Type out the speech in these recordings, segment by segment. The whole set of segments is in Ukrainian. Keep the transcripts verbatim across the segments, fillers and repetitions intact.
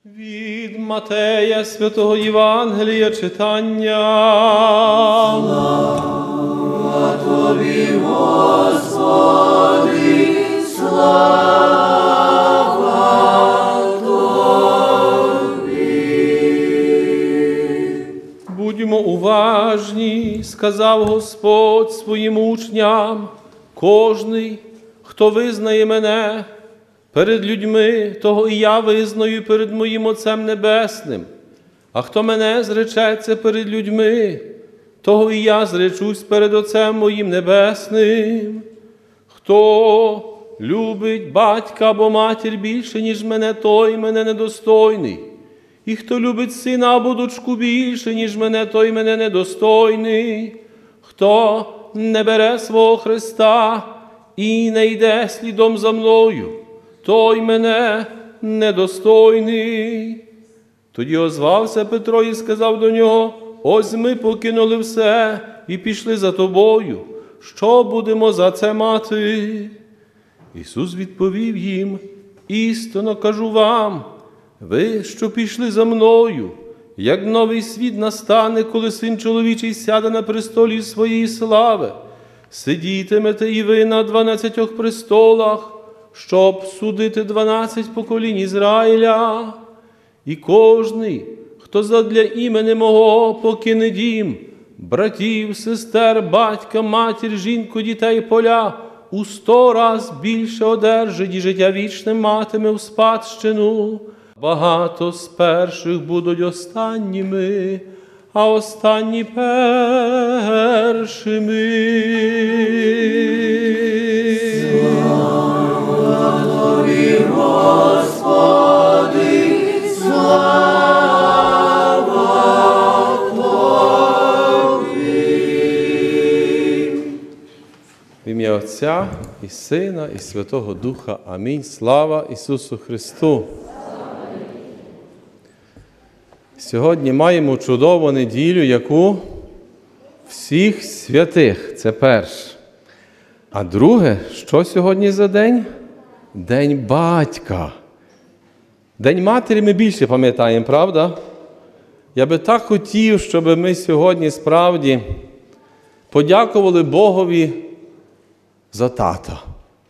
Від Матея святого Євангелія читання. Слава Тобі, Господи, слава Тобі. Будьмо уважні, сказав Господь своїм учням, кожний, хто визнає мене перед людьми, того і я визнаю перед моїм Отцем Небесним. А хто мене зречеться перед людьми, того і я зречусь перед Отцем моїм Небесним. Хто любить батька або матір більше, ніж мене, той мене недостойний. І хто любить сина або дочку більше, ніж мене, той мене недостойний. Хто не бере свого Христа і не йде слідом за мною, той мене недостойний. Тоді озвався Петро і сказав до нього: ось ми покинули все і пішли за тобою. Що будемо за це мати? Ісус відповів їм: істинно кажу вам, ви, що пішли за мною, як новий світ настане, коли Син чоловічий сяде на престолі своєї слави, сидітимете і ви на дванадцятьох престолах, щоб судити дванадцять поколінь Ізраїля. І кожний, хто задля імені мого покине дім, братів, сестер, батька, матір, жінку, дітей, поля, у сто раз більше одержить і життя вічне матиме у спадщину. Багато з перших будуть останніми, а останні першими. Слава Тобі, Господи, слава Тобі. В ім'я Отця і Сина, і Святого Духа. Амінь. Слава Ісусу Христу! Сьогодні маємо чудову неділю, яку всіх святих. Це перше. А друге, що сьогодні за день? День батька. День матері ми більше пам'ятаємо, правда? Я би так хотів, щоб ми сьогодні справді подякували Богові за тата.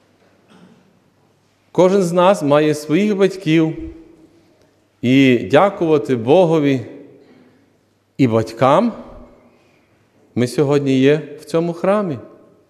Кожен з нас має своїх батьків. І дякувати Богові і батькам ми сьогодні є в цьому храмі.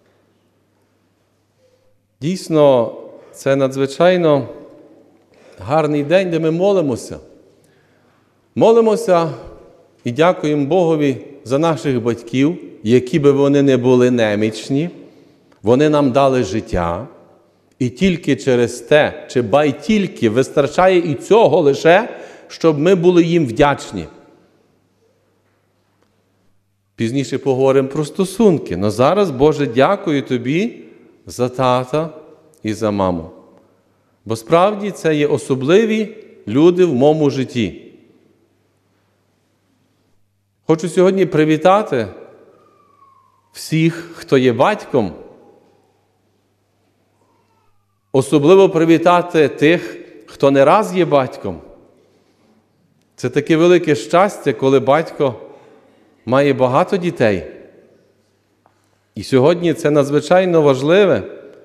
Дійсно, це надзвичайно гарний день, де ми молимося. Молимося і дякуємо Богові за наших батьків, які би вони не були немічні, вони нам дали життя. І тільки через те, чи бай тільки, вистачає і цього лише, щоб ми були їм вдячні. Пізніше поговоримо про стосунки. Но зараз, Боже, дякую Тобі за тата і за маму. Бо справді це є особливі люди в моєму житті. Хочу сьогодні привітати всіх, хто є батьком. Особливо привітати тих, хто не раз є батьком. Це таке велике щастя, коли батько має багато дітей. І сьогодні це надзвичайно важливе.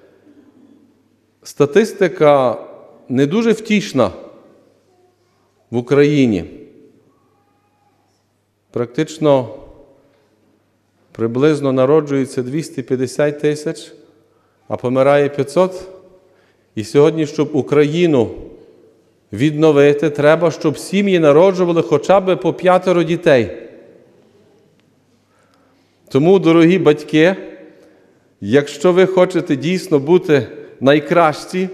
Статистика не дуже втішна в Україні. Практично приблизно народжується двісті п'ятдесят тисяч, а помирає п'ятсот. І сьогодні, щоб Україну відновити, треба, щоб сім'ї народжували хоча б по п'ятеро дітей. Тому, дорогі батьки, якщо ви хочете дійсно бути найкращі,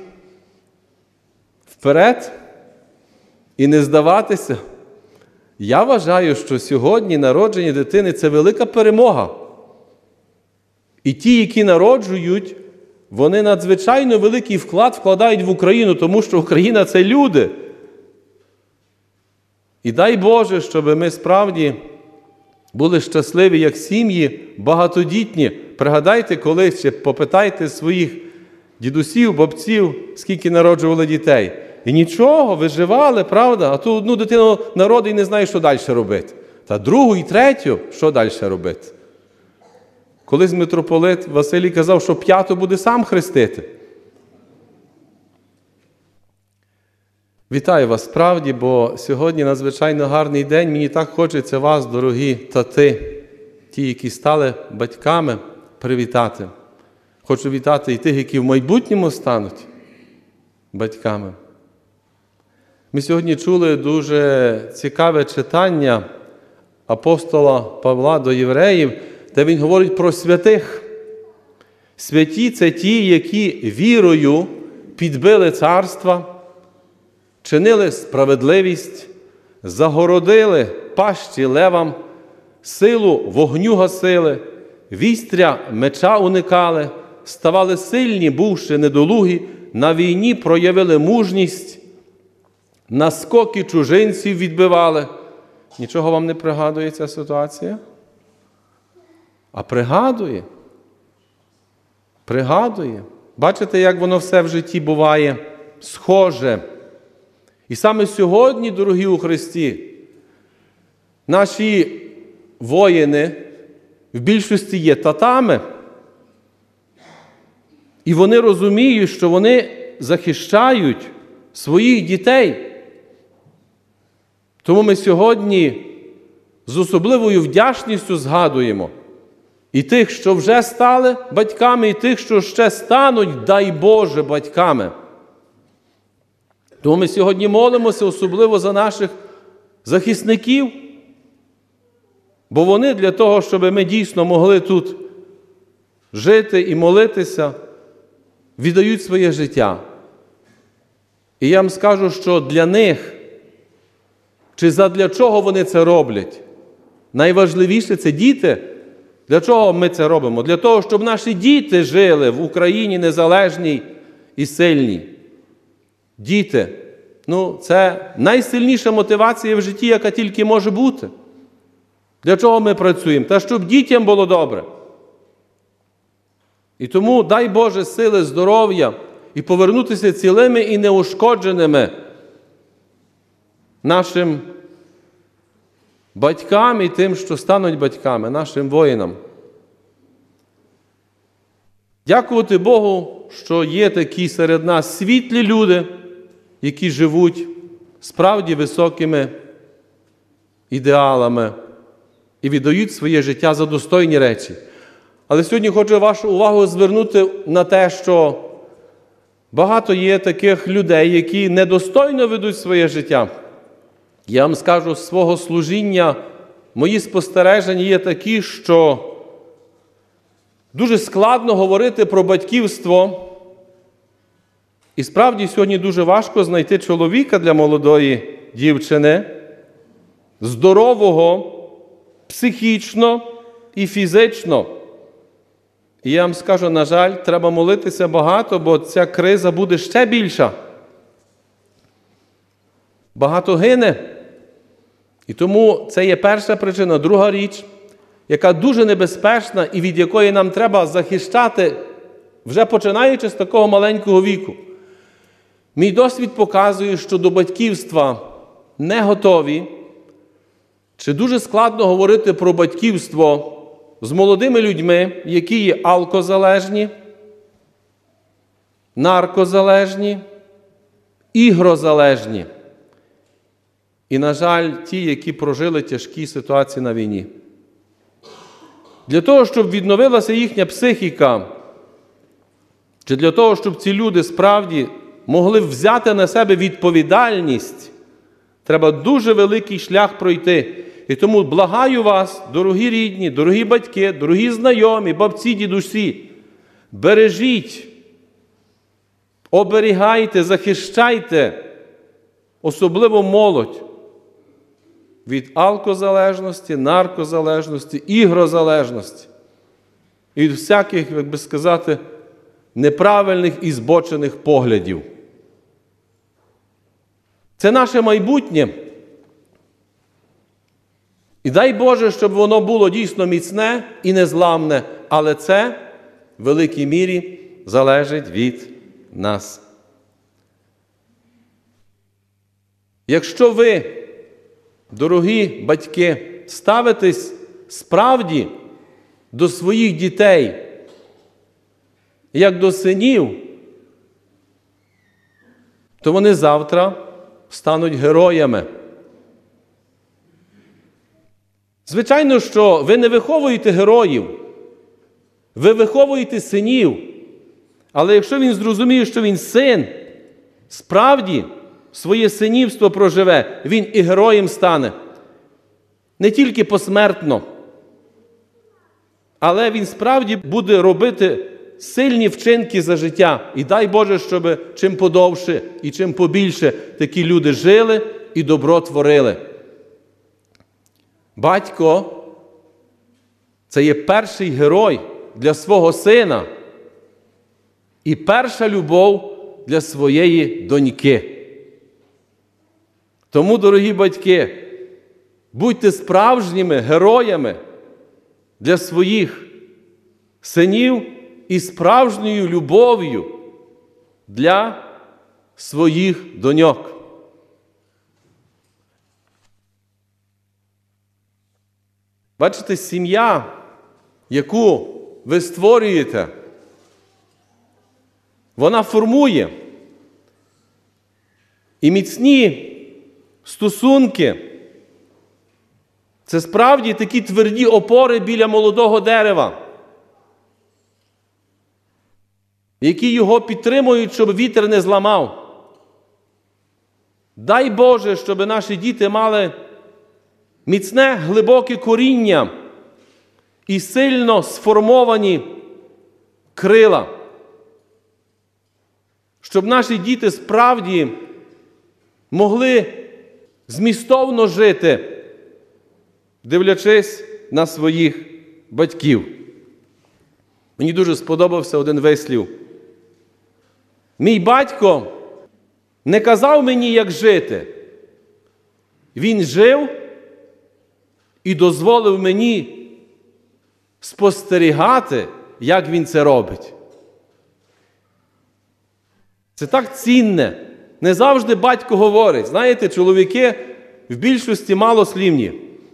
вперед і не здаватися, я вважаю, що сьогодні народження дитини – це велика перемога. І ті, які народжують, вони надзвичайно великий вклад вкладають в Україну, тому що Україна – це люди. І дай Боже, щоб ми справді були щасливі, як сім'ї, багатодітні. Пригадайте колись, чи попитайте своїх дідусів, бабців, скільки народжували дітей. І нічого, виживали, правда? А ту одну дитину народить і не знає, що далі робити. Та другу і третю, що далі робити? Колись митрополит Василій казав, що п'яту буде сам хрестити. Вітаю вас справді, бо сьогодні надзвичайно гарний день. Мені так хочеться вас, дорогі тати, ті, які стали батьками, привітати. Хочу вітати і тих, які в майбутньому стануть батьками. Ми сьогодні чули дуже цікаве читання апостола Павла до євреїв, де він говорить про святих. Святі – це ті, які вірою підбили царства, чинили справедливість, загородили пащі левам, силу вогню гасили, вістря меча уникали, ставали сильні, бувши недолугі, на війні проявили мужність, наскоки чужинців відбивали. Нічого вам не пригадує ця ситуація? А пригадує. Пригадує. Бачите, як воно все в житті буває схоже. І саме сьогодні, дорогі у Христі, наші воїни в більшості є татами. І вони розуміють, що вони захищають своїх дітей. Тому ми сьогодні з особливою вдячністю згадуємо і тих, що вже стали батьками, і тих, що ще стануть, дай Боже, батьками. Тому ми сьогодні молимося особливо за наших захисників, бо вони для того, щоб ми дійсно могли тут жити і молитися, віддають своє життя. І я вам скажу, що для них, чи задля чого вони це роблять, найважливіше – це діти. Для чого ми це робимо? Для того, щоб наші діти жили в Україні незалежній і сильній. Діти. Ну, це найсильніша мотивація в житті, яка тільки може бути. Для чого ми працюємо? Та щоб дітям було добре. І тому дай Боже сили, здоров'я і повернутися цілими і неушкодженими нашим батькам і тим, що стануть батьками, нашим воїнам. Дякувати Богу, що є такі серед нас світлі люди, які живуть справді високими ідеалами і віддають своє життя за достойні речі. Але сьогодні хочу вашу увагу звернути на те, що багато є таких людей, які недостойно ведуть своє життя. Я вам скажу, з свого служіння мої спостереження є такі, що дуже складно говорити про батьківство. І справді сьогодні дуже важко знайти чоловіка для молодої дівчини, здорового, психічно і фізично. І я вам скажу, на жаль, треба молитися багато, бо ця криза буде ще більша. Багато гине. І тому це є перша причина. Друга річ, яка дуже небезпечна і від якої нам треба захищати, вже починаючи з такого маленького віку. Мій досвід показує, що до батьківства не готові, чи дуже складно говорити про батьківство з молодими людьми, які є алкозалежні, наркозалежні, ігрозалежні. І, на жаль, ті, які прожили тяжкі ситуації на війні. Для того, щоб відновилася їхня психіка, чи для того, щоб ці люди справді могли взяти на себе відповідальність, треба дуже великий шлях пройти. І тому благаю вас, дорогі рідні, дорогі батьки, дорогі знайомі, бабці, дідусі, бережіть, оберігайте, захищайте, особливо молодь, від алкозалежності, наркозалежності, ігрозалежності і від всяких, як би сказати, неправильних і збочених поглядів. Це наше майбутнє. І дай Боже, щоб воно було дійсно міцне і незламне, але це в великій мірі залежить від нас. Якщо ви, дорогі батьки, ставитесь справді до своїх дітей, як до синів, то вони завтра стануть героями. Звичайно, що ви не виховуєте героїв, ви виховуєте синів. Але якщо він зрозуміє, що він син, справді своє синівство проживе, він і героєм стане. Не тільки посмертно, але він справді буде робити сильні вчинки за життя. І дай Боже, щоб чим подовше і чим побільше такі люди жили і добро творили. Батько – це є перший герой для свого сина і перша любов для своєї доньки. Тому, дорогі батьки, будьте справжніми героями для своїх синів і справжньою любов'ю для своїх доньок. Бачите, сім'я, яку ви створюєте, вона формує і міцні стосунки. Це справді такі тверді опори біля молодого дерева, які його підтримують, щоб вітер не зламав. Дай Боже, щоб наші діти мали міцне, глибоке коріння і сильно сформовані крила. Щоб наші діти справді могли змістовно жити, дивлячись на своїх батьків. Мені дуже сподобався один вислів. Мій батько не казав мені, як жити. Він жив і дозволив мені спостерігати, як він це робить. Це так цінне. Не завжди батько говорить. Знаєте, чоловіки в більшості малослівні.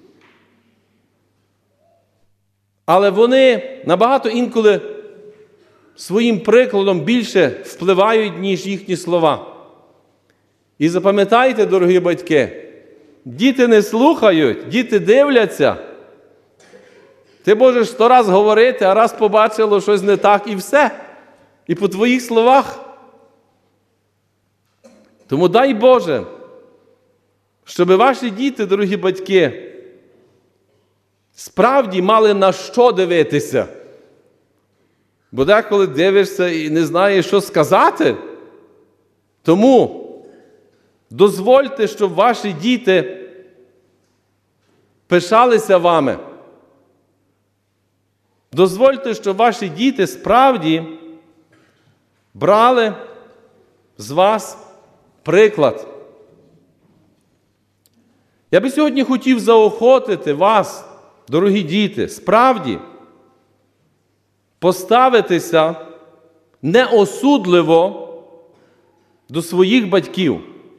Але вони набагато інколи своїм прикладом більше впливають, ніж їхні слова. І запам'ятайте, дорогі батьки, діти не слухають, діти дивляться. Ти можеш сто раз говорити, а раз побачило щось не так, і все. І по твоїх словах. Тому дай Боже, щоб ваші діти, дорогі батьки, справді мали на що дивитися. Бо деколи дивишся і не знаєш, що сказати. Тому дозвольте, щоб ваші діти пишалися вами. Дозвольте, щоб ваші діти справді брали з вас приклад. Я би сьогодні хотів заохотити вас, дорогі діти, справді поставитися неосудливо до своїх батьків.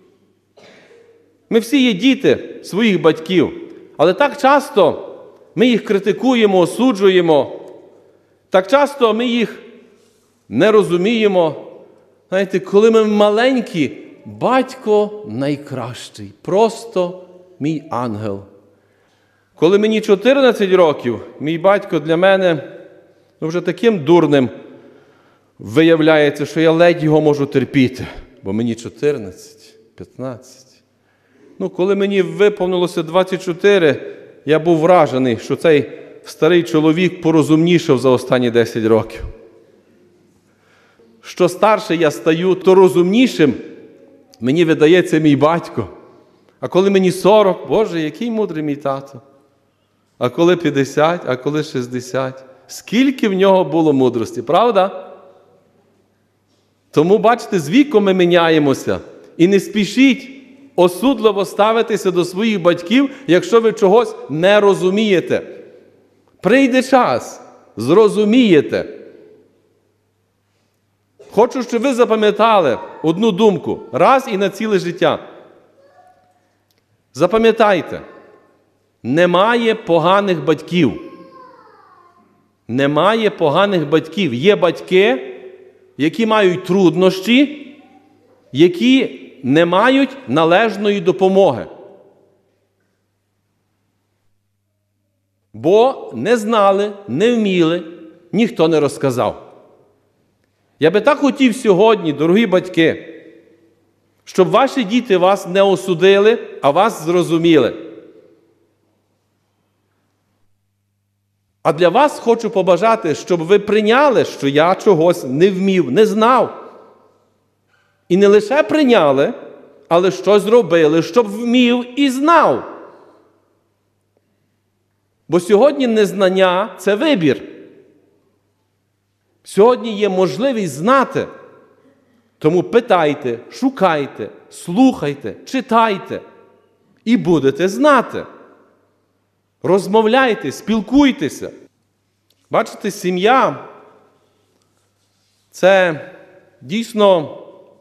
Ми всі є діти своїх батьків, але так часто ми їх критикуємо, осуджуємо, так часто ми їх не розуміємо. Знаєте, коли ми маленькі, батько найкращий, просто мій ангел. Коли мені чотирнадцять років, мій батько для мене ну, вже таким дурним виявляється, що я ледь його можу терпіти, бо мені чотирнадцять, п'ятнадцять. Ну, коли мені виповнилося двадцять чотири, я був вражений, що цей старий чоловік порозумнішав за останні десять років. Що старше я стаю, то розумнішим мені видається мій батько. А коли мені сорок, Боже, який мудрий мій тато. А коли п'ятдесят, а коли шістдесят. Скільки в нього було мудрості, правда? Тому, бачите, з віком ми міняємося. І не спішіть осудливо ставитися до своїх батьків, якщо ви чогось не розумієте. Прийде час, зрозумієте. Хочу, щоб ви запам'ятали одну думку, раз і на ціле життя. Запам'ятайте, немає поганих батьків. Немає поганих батьків. Є батьки, які мають труднощі, які не мають належної допомоги. Бо не знали, не вміли, ніхто не розказав. Я би так хотів сьогодні, дорогі батьки, щоб ваші діти вас не осудили, а вас зрозуміли. А для вас хочу побажати, щоб ви прийняли, що я чогось не вмів, не знав. І не лише прийняли, але щось зробили, щоб вмів і знав. Бо сьогодні незнання – це вибір. Сьогодні є можливість знати. Тому питайте, шукайте, слухайте, читайте і будете знати. Розмовляйте, спілкуйтеся. Бачите, сім'я – це дійсно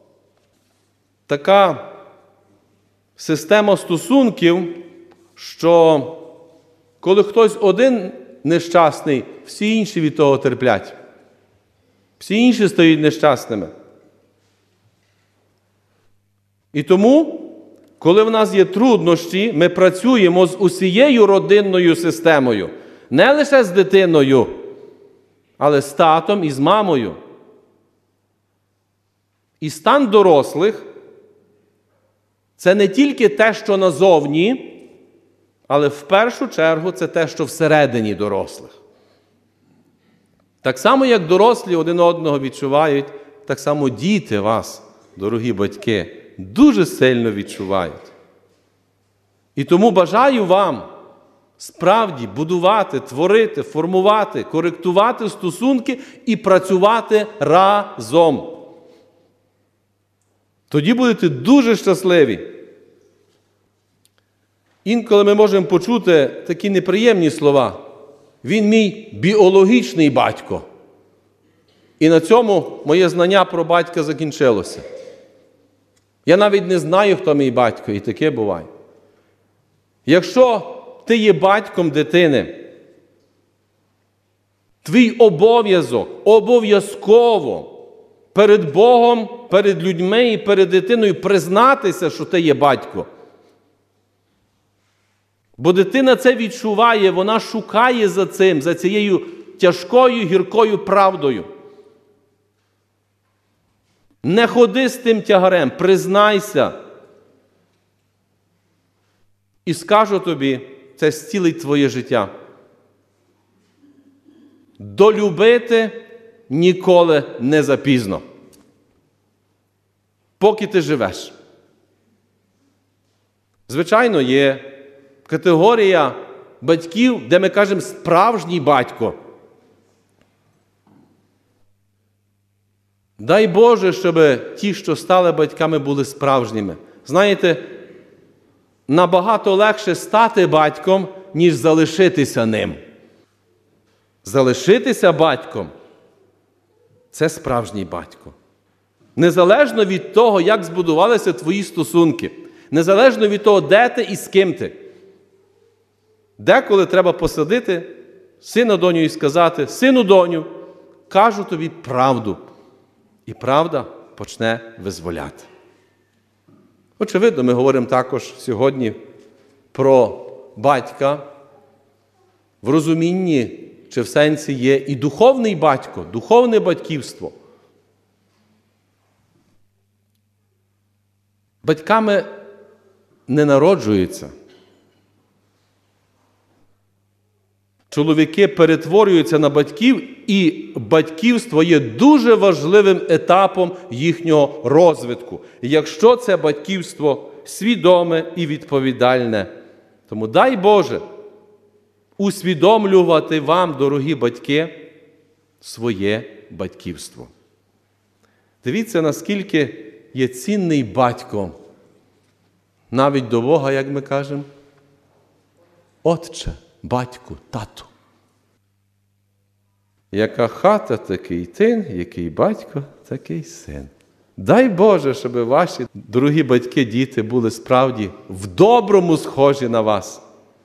така система стосунків, що коли хтось один нещасний, всі інші від того терплять. Всі інші стають нещасними. І тому, коли в нас є труднощі, ми працюємо з усією родинною системою. Не лише з дитиною, але з татом і з мамою. І стан дорослих – це не тільки те, що назовні, але в першу чергу це те, що всередині дорослих. Так само, як дорослі один одного відчувають, так само діти вас, дорогі батьки, дуже сильно відчувають. І тому бажаю вам справді будувати, творити, формувати, коректувати стосунки і працювати разом. Тоді будете дуже щасливі. Інколи ми можемо почути такі неприємні слова. Він мій біологічний батько. І на цьому моє знання про батька закінчилося. Я навіть не знаю, хто мій батько, і таке буває. Якщо ти є батьком дитини, твій обов'язок обов'язково перед Богом, перед людьми і перед дитиною признатися, що ти є батько. Бо дитина це відчуває, вона шукає за цим, за цією тяжкою, гіркою правдою. Не ходи з тим тягарем, признайся. І скажу тобі, це зцілить твоє життя. Долюбити ніколи не запізно. Поки ти живеш. Звичайно, є категорія батьків, де ми кажемо «справжній батько». Дай Боже, щоб ті, що стали батьками, були справжніми. Знаєте, набагато легше стати батьком, ніж залишитися ним. Залишитися батьком – це справжній батько. Незалежно від того, як збудувалися твої стосунки, незалежно від того, де ти і з ким ти. Деколи треба посадити сина доню і сказати: «Сину доню, кажу тобі правду». І правда почне визволяти. Очевидно, ми говоримо також сьогодні про батька в розумінні, чи в сенсі є і духовний батько, духовне батьківство. Батьками не народжуються. Чоловіки перетворюються на батьків, і батьківство є дуже важливим етапом їхнього розвитку, якщо це батьківство свідоме і відповідальне. Тому дай Боже усвідомлювати вам, дорогі батьки, своє батьківство. Дивіться, наскільки є цінний батько, навіть до Бога, як ми кажемо, отче, батьку, тату. Яка хата, такий тин, який батько, такий син. Дай Боже, щоб ваші дорогі батьки, діти були справді в доброму схожі на вас.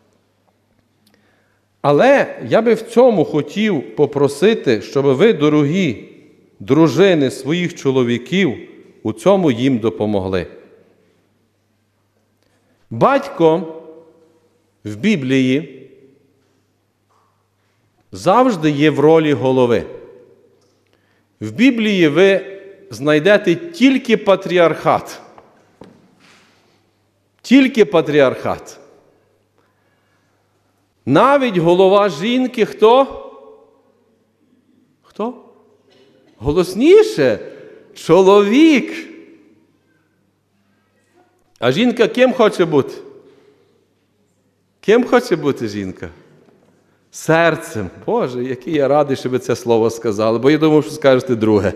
Але я би в цьому хотів попросити, щоб ви, дорогі дружини своїх чоловіків, у цьому їм допомогли. Батько в Біблії завжди є в ролі голови. В Біблії ви знайдете тільки патріархат. Тільки патріархат. Навіть голова жінки хто? Хто? Голосніше. Чоловік. А жінка ким хоче бути? Ким хоче бути жінка? Серцем. Боже, який я радий, щоб ви це слово сказали, бо я думав, що скажете друге.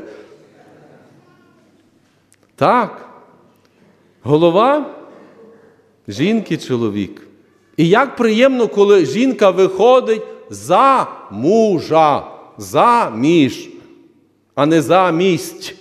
Так. Голова жінки – чоловік. І як приємно, коли жінка виходить за мужа, заміж, а не замість.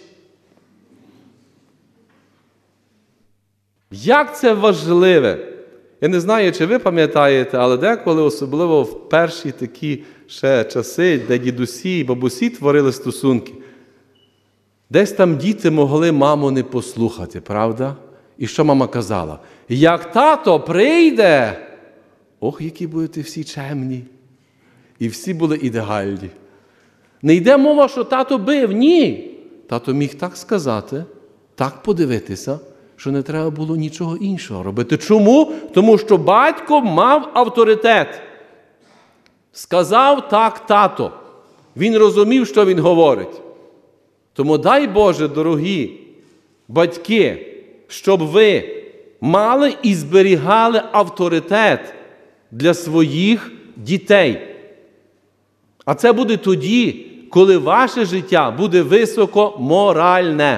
Як це важливе! Я не знаю, чи ви пам'ятаєте, але деколи, особливо в перші такі ще часи, де дідусі і бабусі творили стосунки, десь там діти могли маму не послухати, правда? І що мама казала? Як тато прийде, ох, які будете всі чемні. І всі були ідеальні. Не йде мова, що тато бив, ні. Тато міг так сказати, так подивитися, що не треба було нічого іншого робити. Чому? Тому що батько мав авторитет. Сказав так тато. Він розумів, що він говорить. Тому дай Боже, дорогі батьки, щоб ви мали і зберігали авторитет для своїх дітей. А це буде тоді, коли ваше життя буде високо моральне.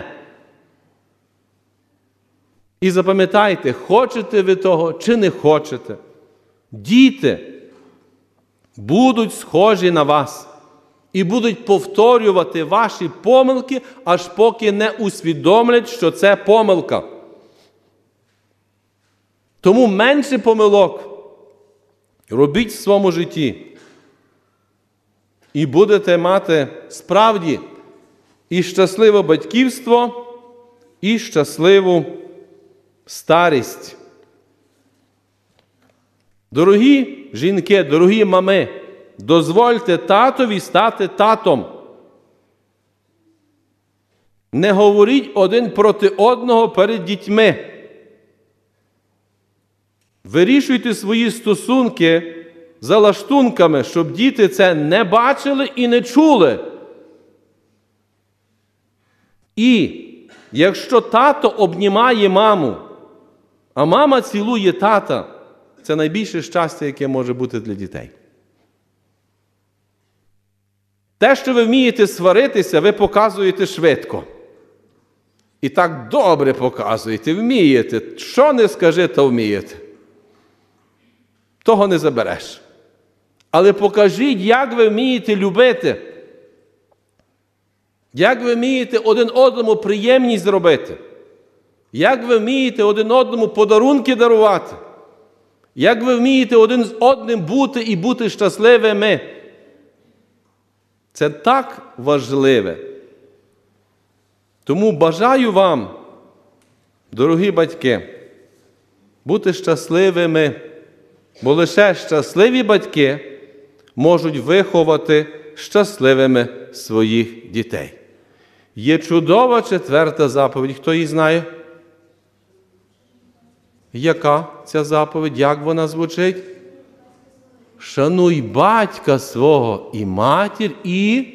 І запам'ятайте, хочете ви того чи не хочете, діти будуть схожі на вас і будуть повторювати ваші помилки, аж поки не усвідомлять, що це помилка. Тому менше помилок робіть в своєму житті. І будете мати справді і щасливе батьківство, і щасливу старість. Дорогі жінки, дорогі мами, дозвольте татові стати татом. Не говоріть один проти одного перед дітьми. Вирішуйте свої стосунки за лаштунками, щоб діти це не бачили і не чули. І якщо тато обнімає маму, а мама цілує тата, це найбільше щастя, яке може бути для дітей. Те, що ви вмієте сваритися, ви показуєте швидко. І так добре показуєте, вмієте. Що не скажи, то вмієте. Того не забереш. Але покажіть, як ви вмієте любити. Як ви вмієте один одному приємність зробити. Як ви вмієте один одному подарунки дарувати. Як ви вмієте один з одним бути і бути щасливими. Це так важливе. Тому бажаю вам, дорогі батьки, бути щасливими, бо лише щасливі батьки можуть виховати щасливими своїх дітей. Є чудова четверта заповідь. Хто її знає? Яка ця заповідь? Як вона звучить? Шануй батька свого і матір, і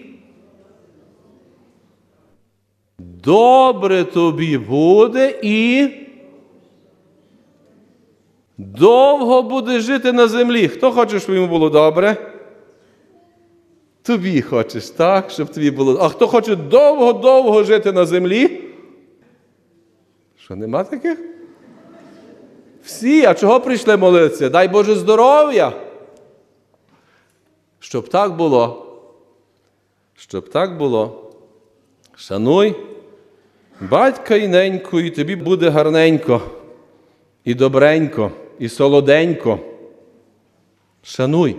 добре тобі буде, і довго буде жити на землі. Хто хоче, щоб йому було добре? Тобі хочеш, так? Щоб тобі було. А хто хоче довго-довго жити на землі? Що, нема таких? Всі. А чого прийшли молитися? Дай Боже здоров'я. Щоб так було. Щоб так було. Шануй Батька і ненько, і тобі буде гарненько, і добренько, і солоденько. Шануй.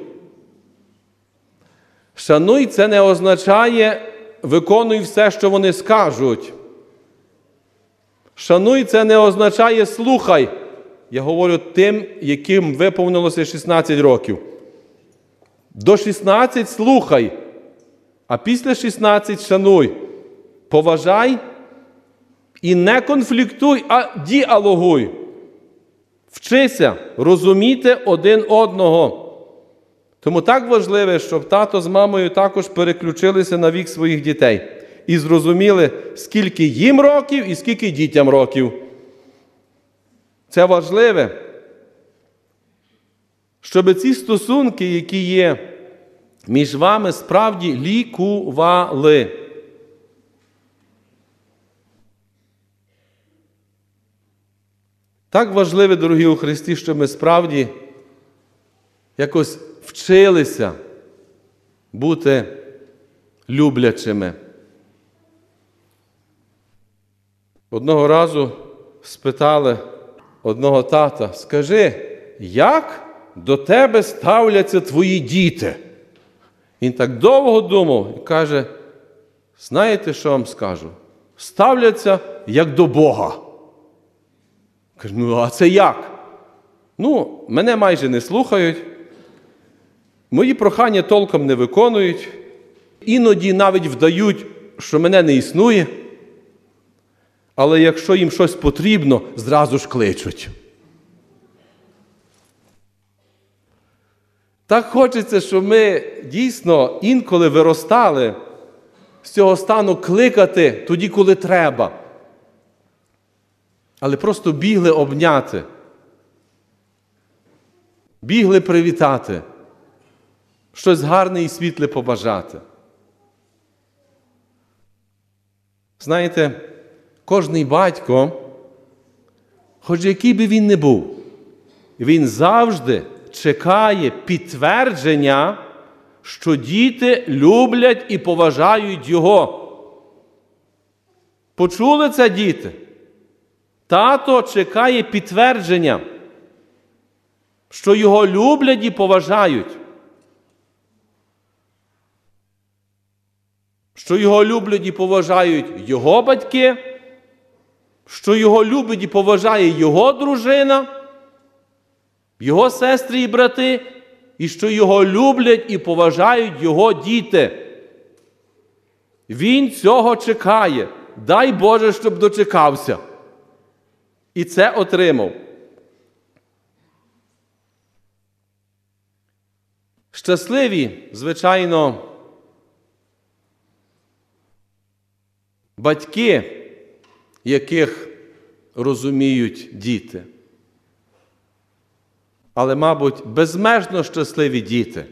Шануй – це не означає виконуй все, що вони скажуть. Шануй – це не означає слухай. Я говорю тим, яким виповнилося шістнадцять років. До шістнадцяти слухай, а після шістнадцяти шануй. Поважай і не конфліктуй, а діалогуй. Вчися розуміти один одного. Тому так важливо, щоб тато з мамою також переключилися на вік своїх дітей і зрозуміли, скільки їм років і скільки дітям років. Це важливе, щоб ці стосунки, які є між вами, справді лікували. Так важливо, дорогі у Христі, щоб ми справді якось вчилися бути люблячими. Одного разу спитали одного тата: скажи, як до тебе ставляться твої діти? Він так довго думав і каже: знаєте, що вам скажу? Ставляться як до Бога. Каже: ну, а це як? Ну, мене майже не слухають, мої прохання толком не виконують, іноді навіть вдають, що мене не існує, але якщо їм щось потрібно, зразу ж кличуть. Так хочеться, щоб ми дійсно інколи виростали з цього стану кликати тоді, коли треба. Але просто бігли обняти, бігли привітати, щось гарне і світле побажати. Знаєте, кожний батько, хоч який би він не був, він завжди чекає підтвердження, що діти люблять і поважають його. Почули це, діти? Тато чекає підтвердження, що його люблять і поважають. Що його люблять і поважають його батьки, що його любить і поважає його дружина, його сестри і брати, і що його люблять і поважають його діти. Він цього чекає. Дай Боже, щоб дочекався. І це отримав. Щасливі, звичайно, батьки, яких розуміють діти. Але, мабуть, безмежно щасливі діти,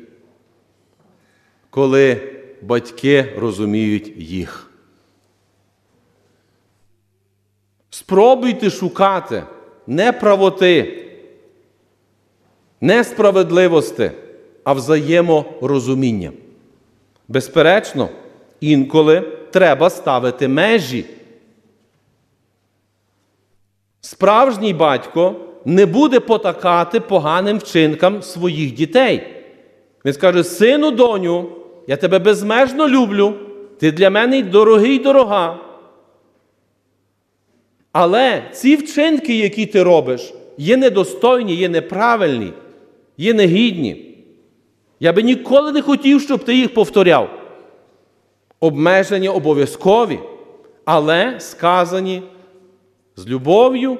коли батьки розуміють їх. Спробуйте шукати не правоти, не справедливості, а взаєморозуміння. Безперечно, інколи треба ставити межі. Справжній батько не буде потакати поганим вчинкам своїх дітей. Він скаже: сину, доню, я тебе безмежно люблю, ти для мене дорогий, дорога. Але ці вчинки, які ти робиш, є недостойні, є неправильні, є негідні. Я би ніколи не хотів, щоб ти їх повторяв. Обмеження обов'язкові, але сказані з любов'ю,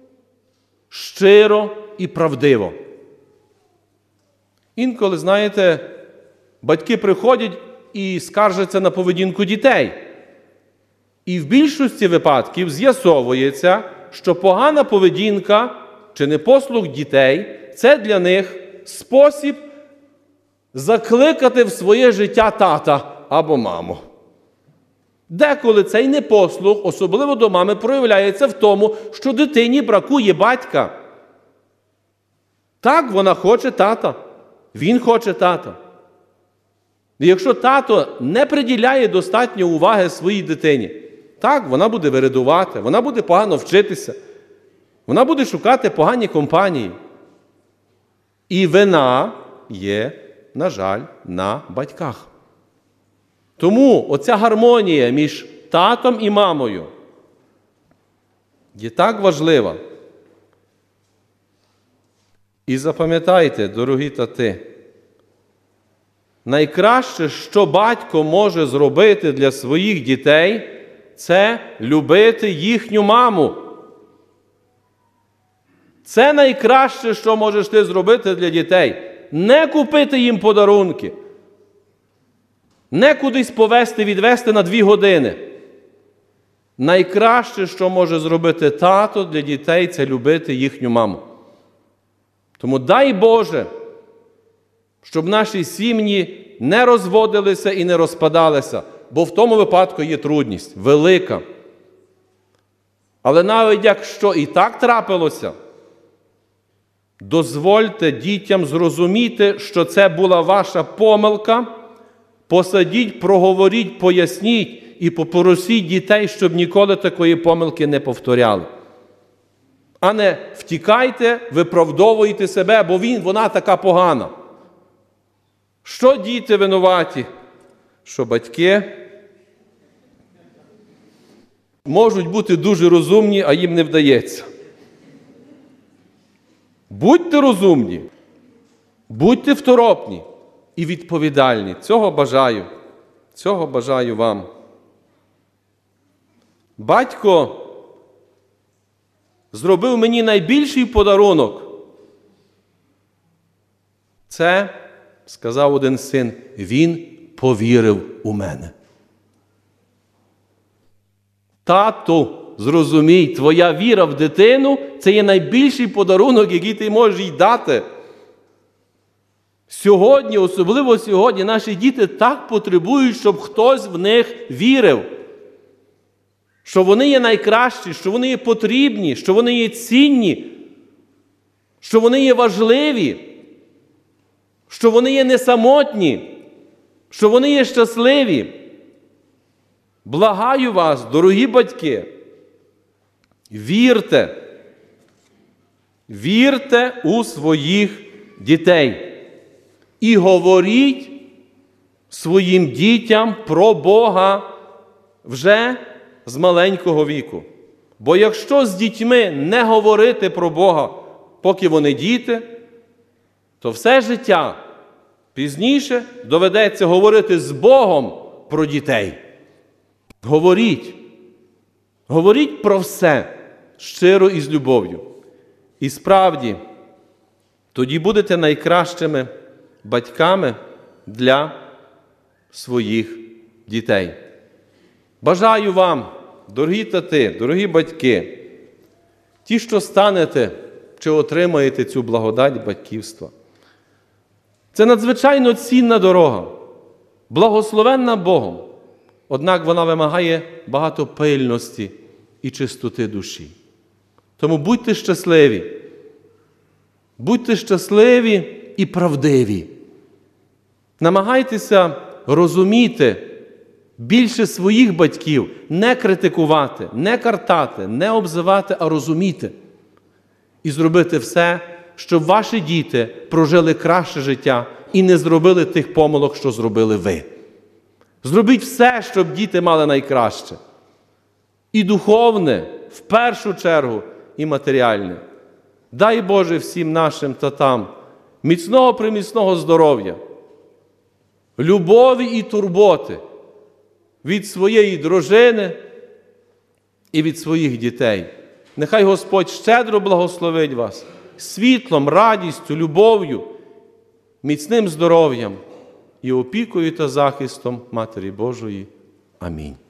щиро і правдиво. Інколи, знаєте, батьки приходять і скаржаться на поведінку дітей. І в більшості випадків з'ясовується, що погана поведінка чи непослух дітей – це для них спосіб закликати в своє життя тата або маму. Деколи цей непослух, особливо до мами, проявляється в тому, що дитині бракує батька. Так, вона хоче тата, він хоче тата. І якщо тато не приділяє достатньо уваги своїй дитині, Так, вона буде виридувати, вона буде погано вчитися, вона буде шукати погані компанії. І вина є, на жаль, на батьках. Тому оця гармонія між татом і мамою є так важлива. І запам'ятайте, дорогі тати, найкраще, що батько може зробити для своїх дітей, це любити їхню маму. Це найкраще, що можеш ти зробити для дітей. Не купити їм подарунки. Не кудись повезти, відвезти на дві години. Найкраще, що може зробити тато для дітей, це любити їхню маму. Тому дай Боже, щоб наші сім'ї не розводилися і не розпадалися, бо в тому випадку є трудність велика. Але навіть якщо і так трапилося, дозвольте дітям зрозуміти, що це була ваша помилка, посадіть, проговоріть, поясніть і попросіть дітей, щоб ніколи такої помилки не повторяли. А не втікайте, виправдовуйте себе, бо він, вона така погана. Що діти винуваті? Що батьки можуть бути дуже розумні, а їм не вдається. Будьте розумні, будьте второпні і відповідальні. Цього бажаю, цього бажаю вам. Батько зробив мені найбільший подарунок. Це, сказав один син, він повірив у мене. Тату, зрозумій, твоя віра в дитину – це є найбільший подарунок, який ти можеш їй дати. Сьогодні, особливо сьогодні, наші діти так потребують, щоб хтось в них вірив. Що вони є найкращі, що вони є потрібні, що вони є цінні, що вони є важливі, що вони є не самотні, що вони є щасливі. Благаю вас, дорогі батьки, вірте, вірте у своїх дітей і говоріть своїм дітям про Бога вже з маленького віку. Бо якщо з дітьми не говорити про Бога, поки вони діти, то все життя пізніше доведеться говорити з Богом про дітей. Говоріть. Говоріть про все щиро і з любов'ю. І справді, тоді будете найкращими батьками для своїх дітей. Бажаю вам, дорогі тати, дорогі батьки, ті, що станете чи отримаєте цю благодать батьківства. Це надзвичайно цінна дорога, благословенна Богом, однак вона вимагає багато пильності і чистоти душі. Тому будьте щасливі, будьте щасливі і правдиві. Намагайтеся розуміти більше своїх батьків, не критикувати, не картати, не обзивати, а розуміти. І зробити все, щоб ваші діти прожили краще життя і не зробили тих помилок, що зробили ви. Зробіть все, щоб діти мали найкраще. І духовне, в першу чергу, і матеріальне. Дай Боже всім нашим татам міцного приміцного здоров'я, любові і турботи від своєї дружини і від своїх дітей. Нехай Господь щедро благословить вас світлом, радістю, любов'ю, міцним здоров'ям і опікою та захистом Матері Божої. Амінь.